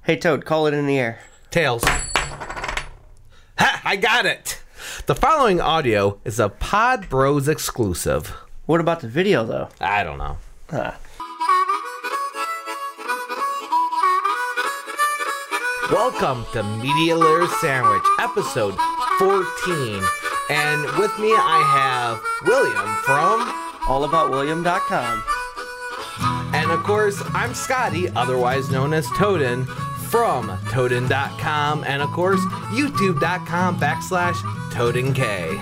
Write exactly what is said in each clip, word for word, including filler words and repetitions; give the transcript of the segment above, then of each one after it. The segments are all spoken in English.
Hey, Toad, call it in the air. Tails. Ha! I got it! The following audio is a Pod Bros exclusive. What about the video, though? I don't know. Huh. Welcome to Media Layer Sandwich, episode fourteen. And with me I have William from... all about william dot com. And of course, I'm Scotty, otherwise known as Toadin, from Toadin dot com. And of course, YouTube dot com backslash ToadinK.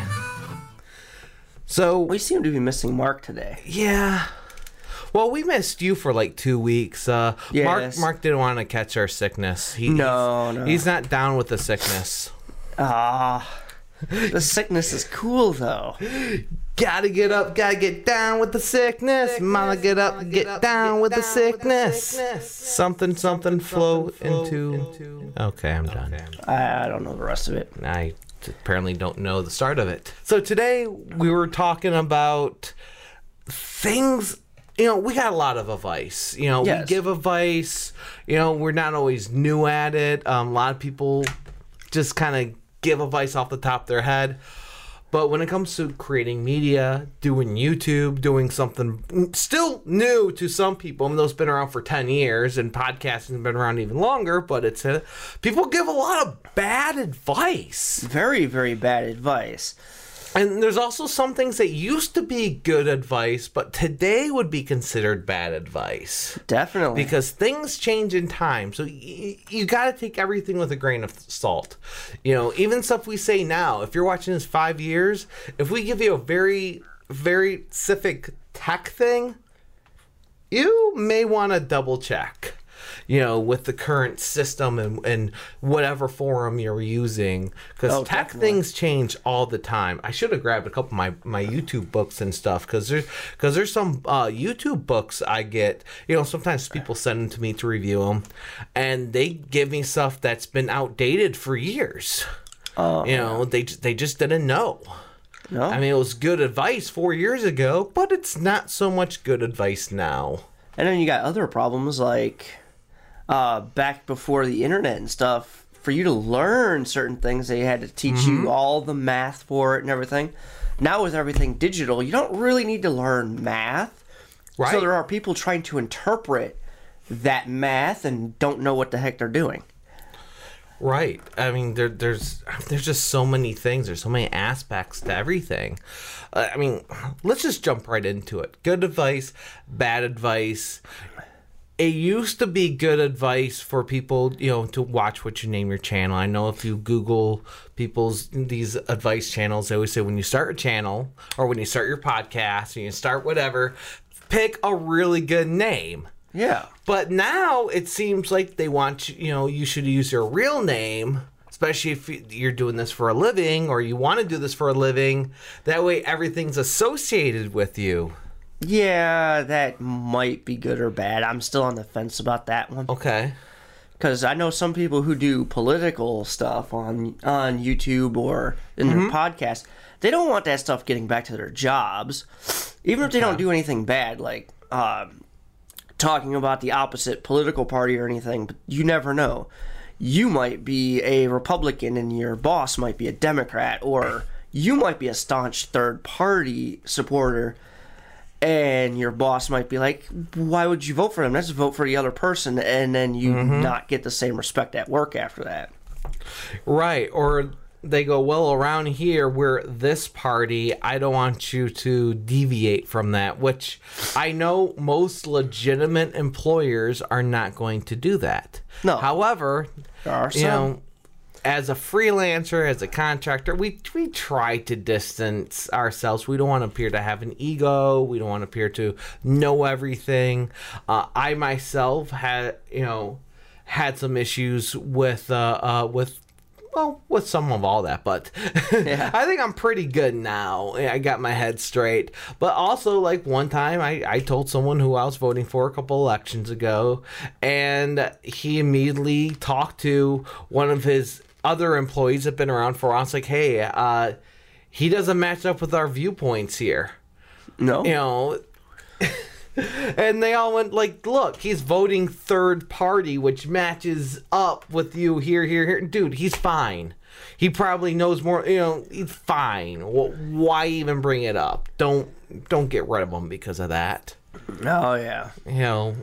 So... We seem to be missing Mark today. Yeah. Well, we missed you for like two weeks. Uh, Yes. Mark Mark didn't want to catch our sickness. He, No, he's, no. He's not down with the sickness. Ah, the sickness is cool, though. Gotta get up, gotta get down with the sickness. Mama, get up, get down with the sickness. Something, something, flow into... Okay, I'm done. I, I don't know the rest of it. I apparently don't know the start of it. So today we were talking about things... You know, we got a lot of advice. You know, Yes. we give advice. You know, we're not always new at it. Um, a lot of people just kind of give advice off the top of their head. But when it comes to creating media, doing YouTube, doing something still new to some people, I mean, those been around for ten years, and podcasting has been around even longer, but it's a, people give a lot of bad advice. Very, very bad advice. And there's also some things that used to be good advice, but today would be considered bad advice. Definitely. Because things change in time. So y- you got to take everything with a grain of salt. You know, even stuff we say now, if you're watching this five years, if we give you a very, very specific tech thing, you may want to double check. You know, with the current system and, and whatever forum you're using. Because Oh, tech definitely. things change all the time. I should have grabbed a couple of my, my YouTube books and stuff. Because there's, cause there's some uh, YouTube books I get. You know, sometimes people send them to me to review them. And they give me stuff that's been outdated for years. Oh, You know, they, they just didn't know. no? I mean, it was good advice four years ago. But it's not so much good advice now. And then you got other problems like uh, back before the internet and stuff. For you to learn certain things, they had to teach Mm-hmm. you all the math for it and everything. Now with everything digital, you don't really need to learn math. Right. So there are people trying to interpret that math and don't know what the heck they're doing. Right. I mean, there, there's there's just so many things. There's so many aspects to everything. Uh, I mean, let's just jump right into it. Good advice, bad advice. It used to be good advice for people, you know, to watch what you name your channel. I know if you Google people's these advice channels, they always say when you start a channel or when you start your podcast or you start whatever, pick a really good name. Yeah. But now it seems like they want you, you know, you should use your real name, especially if you're doing this for a living or you want to do this for a living. That way everything's associated with you. Yeah, that might be good or bad. I'm still on the fence about that one. Okay. Because I know some people who do political stuff on on YouTube or in their podcast, they don't want that stuff getting back to their jobs. Even if they don't do anything bad, like um, talking about the opposite political party or anything, but you never know. You might be a Republican and your boss might be a Democrat, or you might be a staunch third party supporter and your boss might be like, why would you vote for them? Let's vote for the other person, and then you not get the same respect at work after that. Right. Or they go, well, around here, we're this party. I don't want you to deviate from that, which I know most legitimate employers are not going to do that. No. However, There are you some. know, as a freelancer, as a contractor, we we try to distance ourselves. We don't want to appear to have an ego. We don't want to appear to know everything. Uh, I myself had, you know, had some issues with uh, uh, with. Well, with some of all that, but Yeah. I think I'm pretty good now. I got my head straight. But also, like, one time I, I told someone who I was voting for a couple elections ago, and he immediately talked to one of his other employees that have been around for a while. It's like, hey, uh, he doesn't match up with our viewpoints here. No? You know, And they all went like, look, he's voting third party, which matches up with you here, here, here. Dude, he's fine. He probably knows more, you know, he's fine. Why even bring it up? Don't don't get rid of him because of that. Oh, yeah. You know.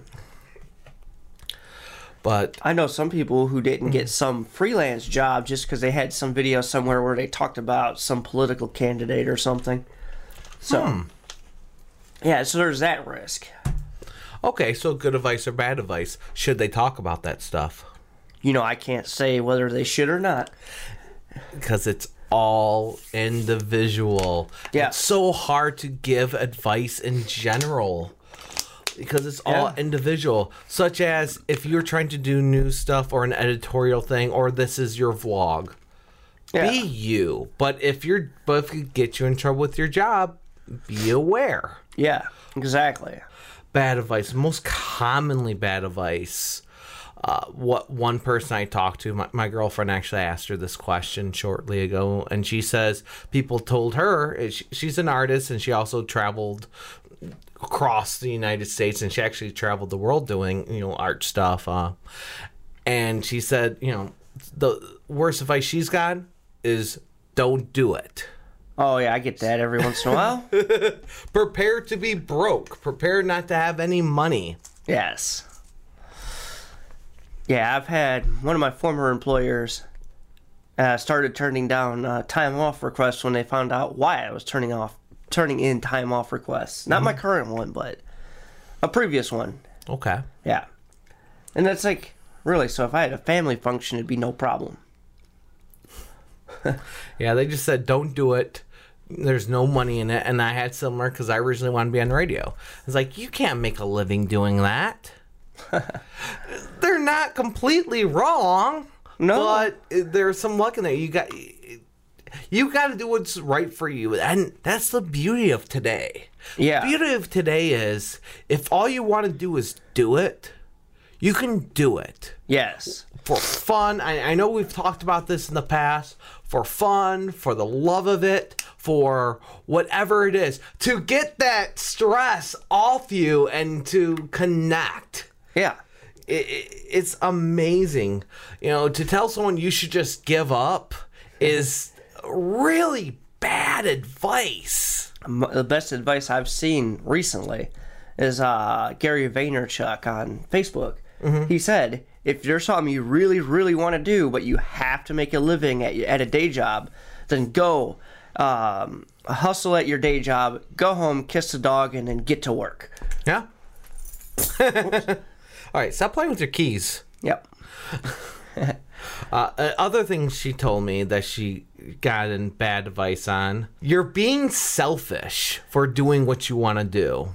But I know some people who didn't get some freelance job just because they had some video somewhere where they talked about some political candidate or something. So, hmm. yeah, so there's that risk. Okay, so good advice or bad advice. Should they talk about that stuff? You know, I can't say whether they should or not. Because it's all individual. Yeah. It's so hard to give advice in general. Because it's all yeah. individual. Such as if you're trying to do news stuff or an editorial thing, or this is your vlog. Yeah. Be you. But if you're but if it gets you in trouble with your job, be aware. Yeah, exactly. Bad advice. Most commonly bad advice. Uh, what one person I talked to, my, my girlfriend actually asked her this question shortly ago, and she says people told her, she, she's an artist, and she also traveled across the United States, and she actually traveled the world doing, you know, art stuff. Uh, and she said, you know, the worst advice she's got is don't do it. Oh, yeah, I get that every once in a while. Prepare to be broke. Prepare not to have any money. Yes. Yeah, I've had one of my former employers uh, started turning down uh, time off requests when they found out why I was turning off, turning in time off requests. Not mm-hmm. my current one, but a previous one. Okay. Yeah. And that's like, really, so if I had a family function, it'd be no problem. Yeah, they just said, don't do it. There's no money in it. And I had similar because I originally wanted to be on radio. It's like, you can't make a living doing that. They're not completely wrong. No. But there's some luck in there. You got you got to do what's right for you. And that's the beauty of today. Yeah. The beauty of today is if all you want to do is do it, you can do it. Yes. For fun. I, I know we've talked about this in the past. For fun, for the love of it, for whatever it is. To get that stress off you and to connect. Yeah. It, it, it's amazing. You know, to tell someone you should just give up is really bad advice. The best advice I've seen recently is uh, Gary Vaynerchuk on Facebook. Mm-hmm. He said, if there's something you really, really want to do, but you have to make a living at, at a day job, then go um, hustle at your day job, go home, kiss the dog, and then get to work. Yeah. All right, stop playing with your keys. Yep. uh, other things she told me that she got in bad advice on. You're being selfish for doing what you want to do.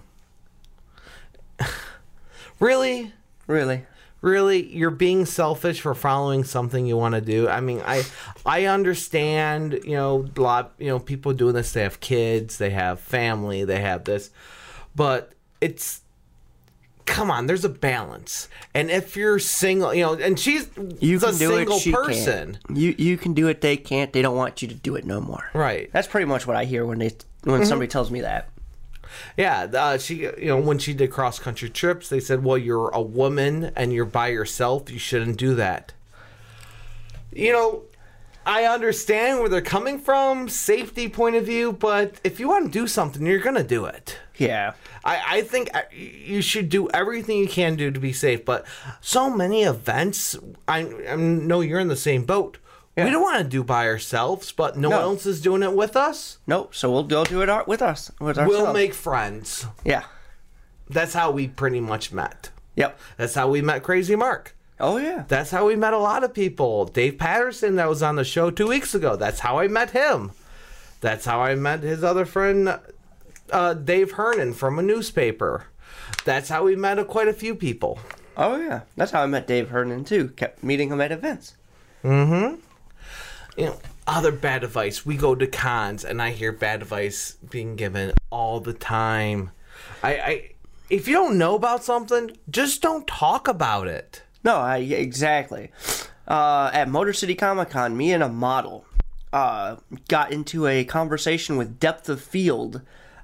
Really? Really? Really, you're being selfish for following something you want to do. I mean, I I understand, you know, a lot, you know, people doing this, they have kids, they have family, they have this. But it's, come on, there's a balance. And if you're single, you know, and she's you can a do single it, she person. Can't. You you can do it, they can't. They don't want you to do it no more. Right. That's pretty much what I hear when they when mm-hmm. somebody tells me that. Yeah, uh, she, you know, when she did cross country trips, they said, "Well, you're a woman and you're by yourself. You shouldn't do that." You know, I understand where they're coming from, safety point of view, but if you want to do something, you're gonna do it. Yeah, I, I think you should do everything you can do to be safe. But so many events, I, I know you're in the same boat. Yeah. We don't want to do by ourselves, but no, no one else is doing it with us. Nope. So we'll go do it with us. With ourselves. We'll make friends. Yeah. That's how we pretty much met. Yep. That's how we met Crazy Mark. Oh, yeah. That's how we met a lot of people. Dave Patterson that was on the show two weeks ago. That's how I met him. That's how I met his other friend, uh, Dave Hernan from a newspaper. That's how we met a, quite a few people. Oh, yeah. That's how I met Dave Hernan, too. Kept meeting him at events. Mm-hmm. You know, other bad advice. We go to cons, and I hear bad advice being given all the time. I, I, if you don't know about something, just don't talk about it. No, I, exactly. Uh, at Motor City Comic Con, me and a model uh, got into a conversation with Depth of Field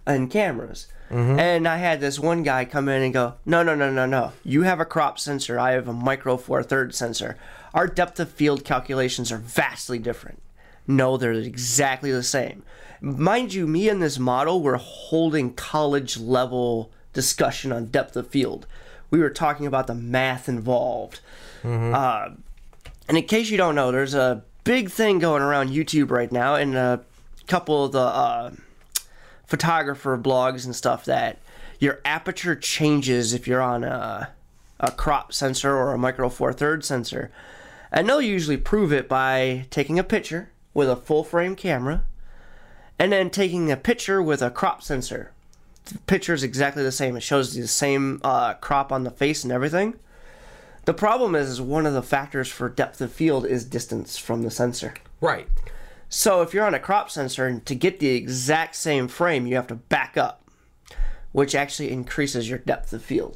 in cameras. Mm-hmm. And I had this one guy come in and go, no, no, no, no, no. You have a crop sensor. I have a micro four thirds sensor. Our depth of field calculations are vastly different. No, they're exactly the same. Mind you, me and this model were holding college level discussion on depth of field. We were talking about the math involved. Mm-hmm. Uh, and in case you don't know, there's a big thing going around YouTube right now, and a couple of the uh, photographer blogs and stuff, that your aperture changes if you're on a, a crop sensor or a micro four thirds sensor. And they'll usually prove it by taking a picture with a full frame camera and then taking a picture with a crop sensor. The picture is exactly the same. It shows the same uh, crop on the face and everything. The problem is, is one of the factors for depth of field is distance from the sensor. Right. So if you're on a crop sensor, and to get the exact same frame, you have to back up, which actually increases your depth of field.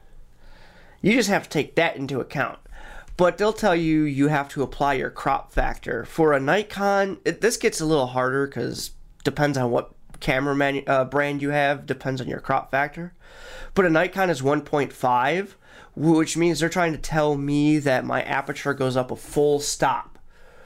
You just have to take that into account. But they'll tell you you have to apply your crop factor. For a Nikon, it, this gets a little harder because depends on what camera manu- uh, brand you have, depends on your crop factor. But a Nikon is one point five, which means they're trying to tell me that my aperture goes up a full stop.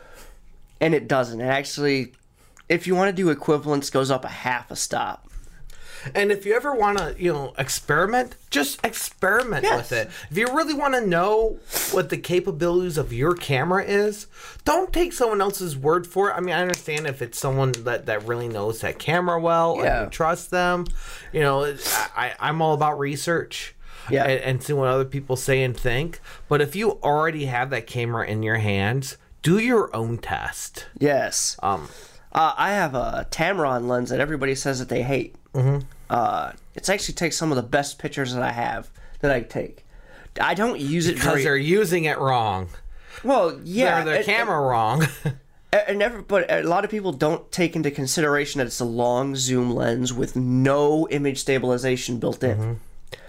And it doesn't. It actually, if you want to do equivalence, goes up a half a stop. And if you ever want to, you know, experiment, just experiment Yes. with it. If you really want to know what the capabilities of your camera is, don't take someone else's word for it. I mean, I understand if it's someone that, that really knows that camera well Yeah. and you trust them. You know, I, I'm all about research. Yeah. And, and seeing what other people say and think. But if you already have that camera in your hands, do your own test. Yes. Um, Uh, I have a Tamron lens that everybody says that they hate. Mm-hmm. Uh, it actually takes some of the best pictures that I have that I take. I don't use it because very they're using it wrong. well. Yeah, They're their and- camera wrong. and, and every, but a lot of people don't take into consideration that it's a long zoom lens with no image stabilization built in. Mm-hmm.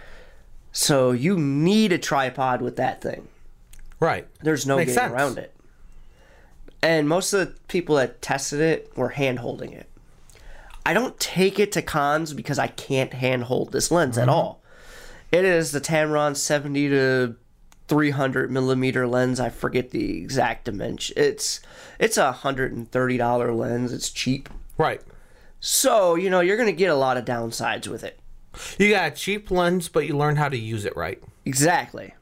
So you need a tripod with that thing. Right. There's no Makes getting sense. around it. And most of the people that tested it were hand holding it. I don't take it to cons because I can't hand hold this lens mm-hmm. at all. It is the Tamron seventy to three hundred millimeter lens. I forget the exact dimension. It's it's a one hundred thirty dollars lens. It's cheap. Right. So, you know, you're going to get a lot of downsides with it. You got a cheap lens, but you learn how to use it right. Exactly.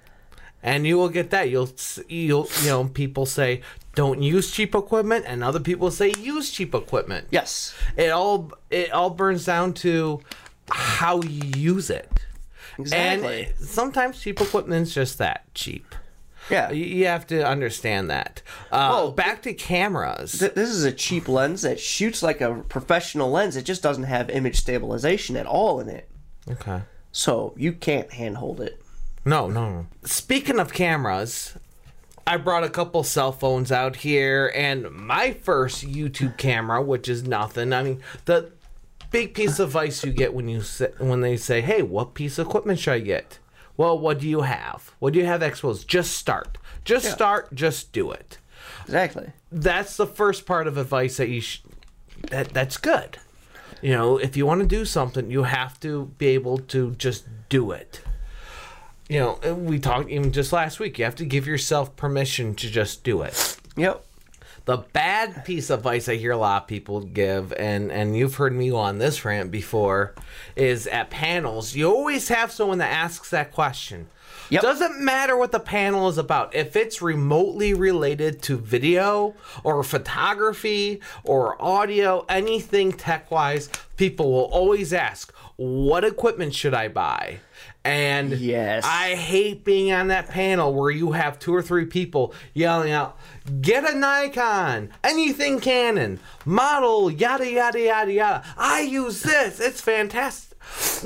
And you will get that. You'll, you'll, you know, people say don't use cheap equipment, and other people say use cheap equipment. Yes. It all, it all burns down to how you use it. Exactly. And sometimes cheap equipment's just that cheap. Yeah. You, you have to understand that. Uh, Well, back to cameras. Th- this is a cheap lens that shoots like a professional lens. It just doesn't have image stabilization at all in it. Okay. So you can't handhold it. No, no, no. Speaking of cameras, I brought a couple cell phones out here, and my first YouTube camera, which is nothing. I mean, the big piece of advice you get when you say, when they say, "Hey, what piece of equipment should I get?" Well, what do you have? What do you have exposed? Just start. Just Yeah. start. Just do it. Exactly. That's the first part of advice that you sh- that that's good. You know, if you want to do something, you have to be able to just do it. You know, we talked even just last week. You have to give yourself permission to just do it. Yep. The bad piece of advice I hear a lot of people give, and, and you've heard me go on this rant before, is at panels, you always have someone that asks that question. Yep. Doesn't matter what the panel is about. If it's remotely related to video or photography or audio, anything tech-wise, people will always ask, what equipment should I buy? And Yes. I hate being on that panel where you have two or three people yelling out, get a Nikon, anything Canon, model, yada, yada, yada, yada. I use this. It's fantastic.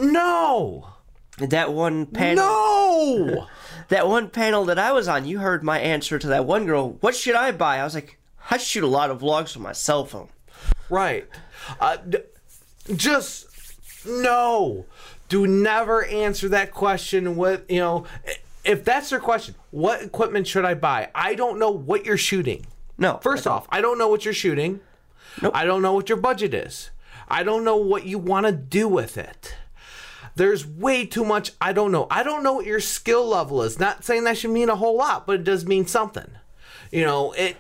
No. That one panel. No. That one panel that I was on, you heard my answer to that one girl. What should I buy? I was like, I shoot a lot of vlogs with my cell phone. Right. Uh, d- just no. Do never answer that question with, you know, if that's their question, what equipment should I buy? I don't know what you're shooting. No. First I don't. off, I don't know what you're shooting. Nope. I don't know what your budget is. I don't know what you want to do with it. There's way too much I don't know. I don't know what your skill level is. Not saying that should mean a whole lot, but it does mean something. You know, it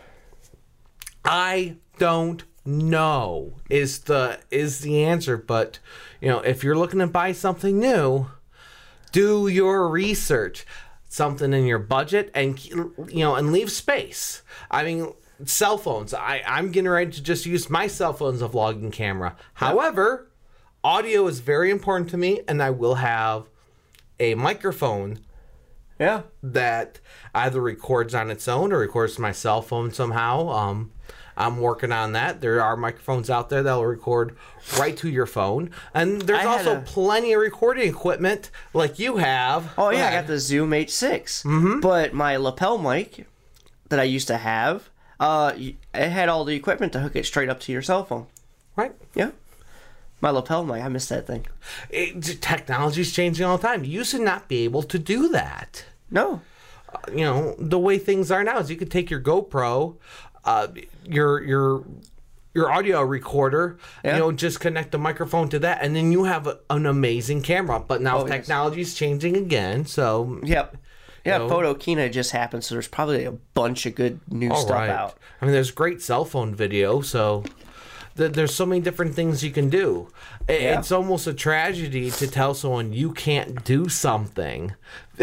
I don't know is the is the answer, but you know, if you're looking to buy something new, do your research. Something in your budget, and you know, and leave space. I mean, cell phones. I, I'm getting ready to just use my cell phone as a vlogging camera. However, audio is very important to me, and I will have a microphone Yeah. that either records on its own or records to my cell phone somehow. Um, I'm working on that. There are microphones out there that will record right to your phone. And there's I had also a- plenty of recording equipment like you have. Oh, Go yeah, I ahead. got the Zoom H six. Mm-hmm. But my lapel mic that I used to have, uh, it had all the equipment to hook it straight up to your cell phone. Right. Yeah. My lapel mic, I miss that thing. It, technology's changing all the time. You should not be able to do that. No. You know, the way things are now is you could take your GoPro, uh, your your your audio recorder, Yeah. you know, just connect the microphone to that, and then you have a, an amazing camera. But now Oh, yes. technology's changing again, so Yep. Yeah, know. Photokina just happened, so there's probably a bunch of good new all stuff right. out. I mean, there's great cell phone video, so th- there's so many different things you can do. I- Yeah. It's almost a tragedy to tell someone you can't do something.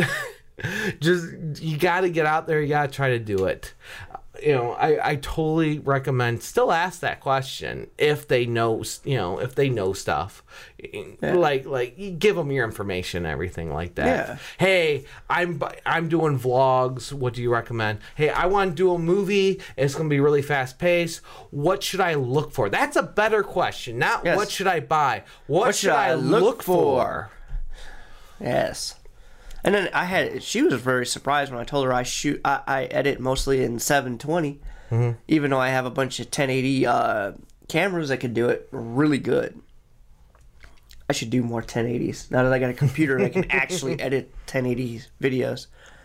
Just you got to get out there. You got to try to do it. You know, I, I totally recommend still ask that question if they know, you know, if they know stuff, like like you give them your information, everything like that. Yeah. Hey, I'm I'm doing vlogs. What do you recommend? Hey, I want to do a movie. It's going to be really fast paced. What should I look for? That's a better question. Not Yes. what should I buy. What, should, I look, for? Yes. And then I had, she was very surprised when I told her I shoot, I, I edit mostly in seven twenty, Mm-hmm. even though I have a bunch of ten eighty uh, cameras that can do it really good. I should do more ten eighties now that I got a computer that can actually edit ten eighty videos.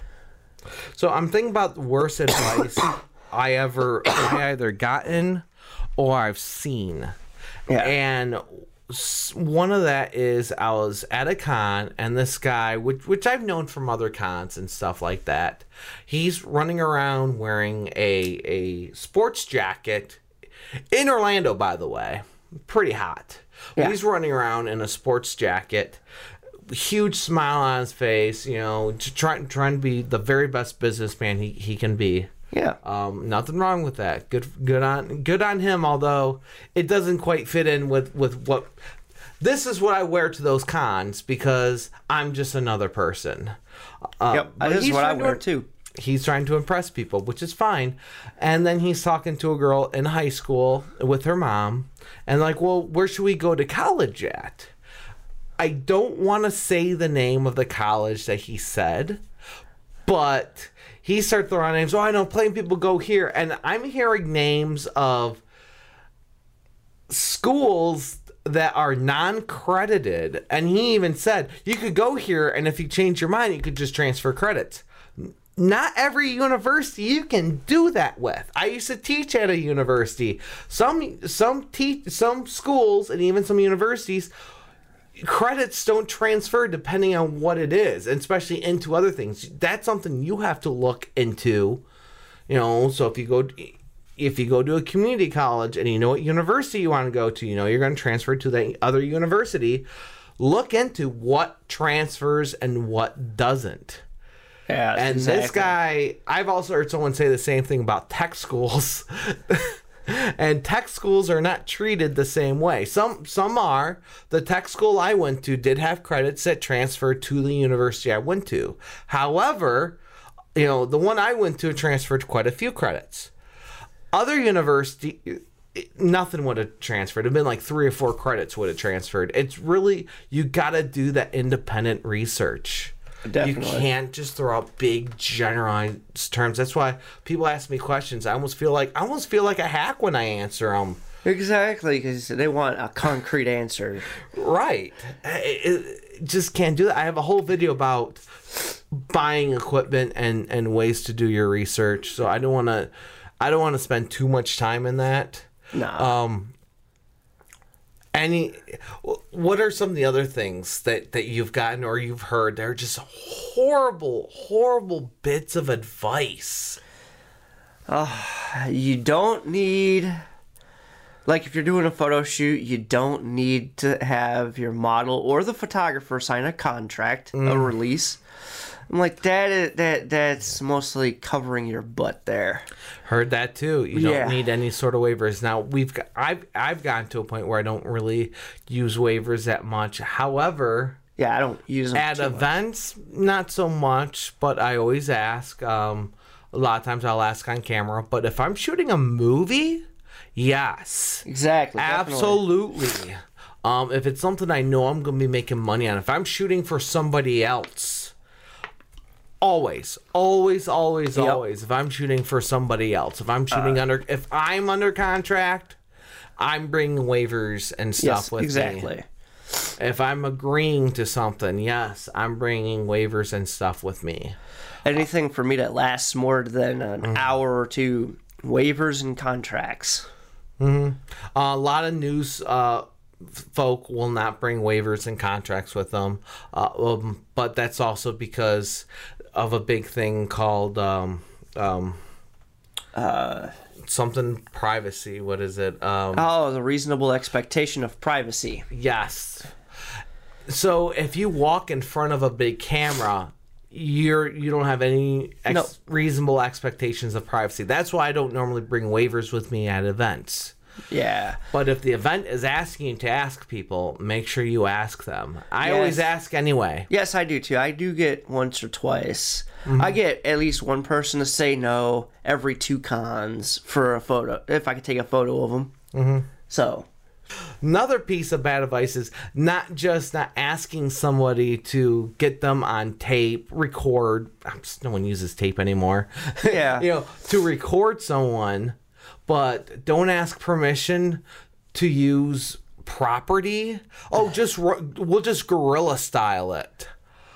So I'm thinking about the worst advice I ever I either gotten or I've seen. Yeah. And s- one of that is I was at a con and this guy, which which I've known from other cons and stuff like that, he's running around wearing a a sports jacket in Orlando, by the way. Pretty hot. Yeah. He's running around in a sports jacket, huge smile on his face, you know, just trying trying to be the very best businessman he, he can be. Yeah. Um, nothing wrong with that. Good, good on, good on him. Although it doesn't quite fit in with, with what. This is what I wear to those cons because I'm just another person. Uh, Yep. but This is he's what I trying to- wear too. He's trying to impress people, which is fine. And then he's talking to a girl in high school with her mom, and like, well, where should we go to college at? I don't want to say the name of the college that he said, but he started throwing out names. Oh, I know, plain people go here. And I'm hearing names of schools that are non-credited. And he even said, you could go here, and if you change your mind, you could just transfer credits. Not every university you can do that with. I used to teach at a university. Some some te- some schools and even some universities, credits don't transfer depending on what it is, and especially into other things. That's something you have to look into. You know, so if you go if you go to a community college and you know what university you want to go to, you know you're going to transfer to the other university. Look into what transfers and what doesn't. Yeah. And this guy, I've also heard someone say the same thing about tech schools. And tech schools are not treated the same way. Some some are. The tech school I went to did have credits that transferred to the university I went to. However, you know, the one I went to transferred quite a few credits. Other university, nothing would have transferred. It'd been like three or four credits would have transferred. It's really, you got to do that independent research. Definitely. You can't just throw out big generalized terms. That's why people ask me questions. I almost feel like I almost feel like a hack when I answer them. Exactly, because they want a concrete answer. Right. It, it just can't do that. I have a whole video about buying equipment and, and ways to do your research. So I don't want to I don't want to spend too much time in that. No. Um Any, what are some of the other things that, that you've gotten or you've heard that are just horrible, horrible bits of advice? Uh, you don't need, like if you're doing a photo shoot, you don't need to have your model or the photographer sign a contract, mm. a release. I'm like, that is, that that's mostly covering your butt there. Heard that too. You Yeah. don't need any sort of waivers. Now we've got, I've I've gotten to a point where I don't really use waivers that much. However, Yeah, I don't use them at too much. events, not so much, but I always ask. Um, a lot of times I'll ask on camera. But if I'm shooting a movie, yes, Exactly. definitely. absolutely. Um, if it's something I know I'm going to be making money on, if I'm shooting for somebody else. Always, always, always, Yep. always. If I'm shooting for somebody else, if I'm shooting uh, under, if I'm under contract, I'm bringing waivers and stuff Yes, with exactly. me. If I'm agreeing to something, yes, I'm bringing waivers and stuff with me. Anything for me that lasts more than an mm. hour or two, waivers and contracts. Mm-hmm. Uh, a lot of news uh, folk will not bring waivers and contracts with them, uh, um, but that's also because of a big thing called um, um, uh, something privacy. What is it? Um, oh, the reasonable expectation of privacy. Yes. So if you walk in front of a big camera, you're you don't have any ex- no. reasonable expectations of privacy. That's why I don't normally bring waivers with me at events. Yeah. But if the event is asking you to ask people, make sure you ask them. I Yes. always ask anyway. Yes, I do too. I do get once or twice. Mm-hmm. I get at least one person to say no every two cons for a photo, if I could take a photo of them. Mm-hmm. So. Another piece of bad advice is not just not asking somebody to get them on tape, record. No one uses tape anymore. Yeah. You know, to record someone, but don't ask permission to use property. Oh, just we'll just guerrilla style it.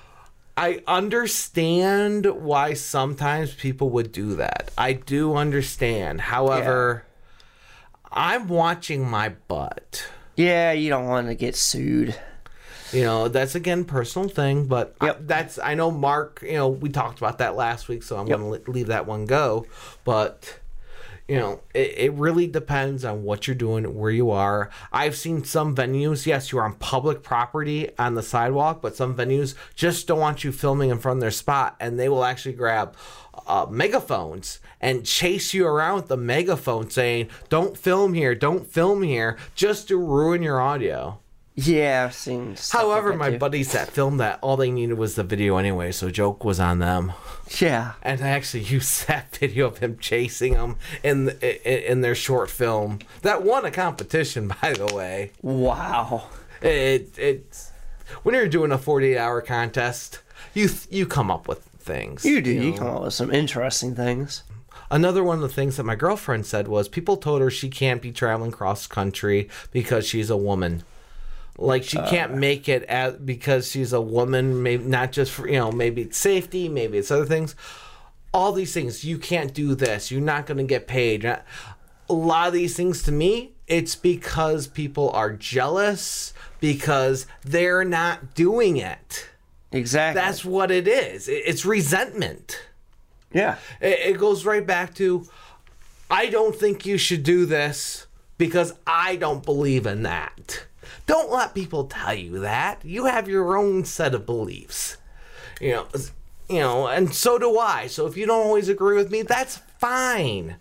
I understand why sometimes people would do that. I do understand. However, yeah. I'm watching my butt. Yeah, you don't want to get sued. You know, that's again personal thing, but yep. I, that's I know Mark. You know, we talked about that last week, so I'm yep. going to leave that one go. But you know, it, it really depends on what you're doing, where you are. I've seen some venues, yes, you're on public property on the sidewalk, but some venues just don't want you filming in front of their spot, and they will actually grab uh, megaphones and chase you around with the megaphone saying, don't film here, don't film here, just to ruin your audio. Yeah, I've seen stuff However, like that my too. buddies that filmed that, all they needed was the video anyway, so joke was on them. Yeah. And I actually used that video of him chasing them in the, in their short film that won a competition, by the way. Wow. It it's when you're doing a forty-eight hour contest, you you come up with things. You do. You, you know? come up with some interesting things. Another one of the things that my girlfriend said was people told her she can't be traveling cross country because she's a woman. Like she can't uh, make it as, because she's a woman, maybe not just for, you know, maybe it's safety, maybe it's other things. All these things, you can't do this. You're not going to get paid. A lot of these things to me, it's because people are jealous because they're not doing it. Exactly. That's what it is. It's resentment. Yeah. It goes right back to, I don't think you should do this because I don't believe in that. Don't let people tell you that. You have your own set of beliefs. You know, you know, and so do I. So if you don't always agree with me, that's fine.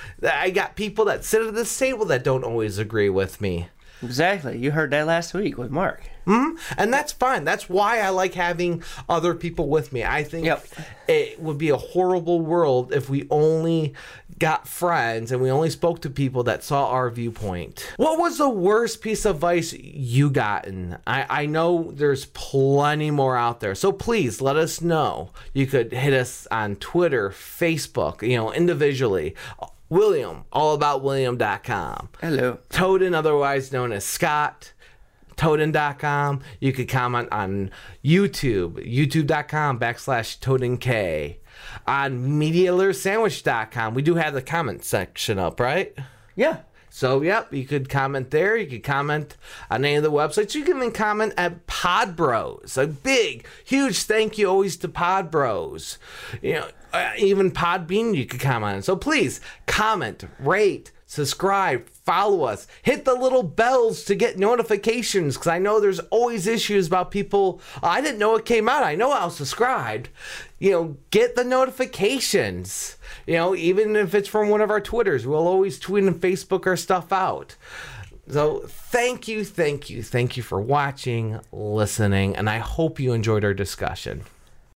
I got people that sit at this table that don't always agree with me. Exactly. You heard that last week with Mark. Mm-hmm. And that's fine. That's why I like having other people with me. I think yep. it would be a horrible world if we only got friends and we only spoke to people that saw our viewpoint. What was the worst piece of advice you gotten? I, I know there's plenty more out there. So please let us know. You could hit us on Twitter, Facebook, you know, individually. William, all about william dot com. Hello. Toden, otherwise known as Scott. Toden dot com. You could comment on YouTube, youtube.com backslash TodenK. On media alert sandwich dot com, we do have the comment section up, right? Yeah. So, yep, you could comment there. You could comment on any of the websites. You can even comment at Pod Bros. A big, huge thank you always to Pod Bros. You know, uh, even Podbean you could comment on. So please, comment, rate, subscribe, follow us, hit the little bells to get notifications, because I know there's always issues about people, oh, I didn't know it came out, I know I was subscribed. You know, get the notifications. You know, even if it's from one of our Twitters, we'll always tweet and Facebook our stuff out. So thank you, thank you, thank you for watching, listening, and I hope you enjoyed our discussion.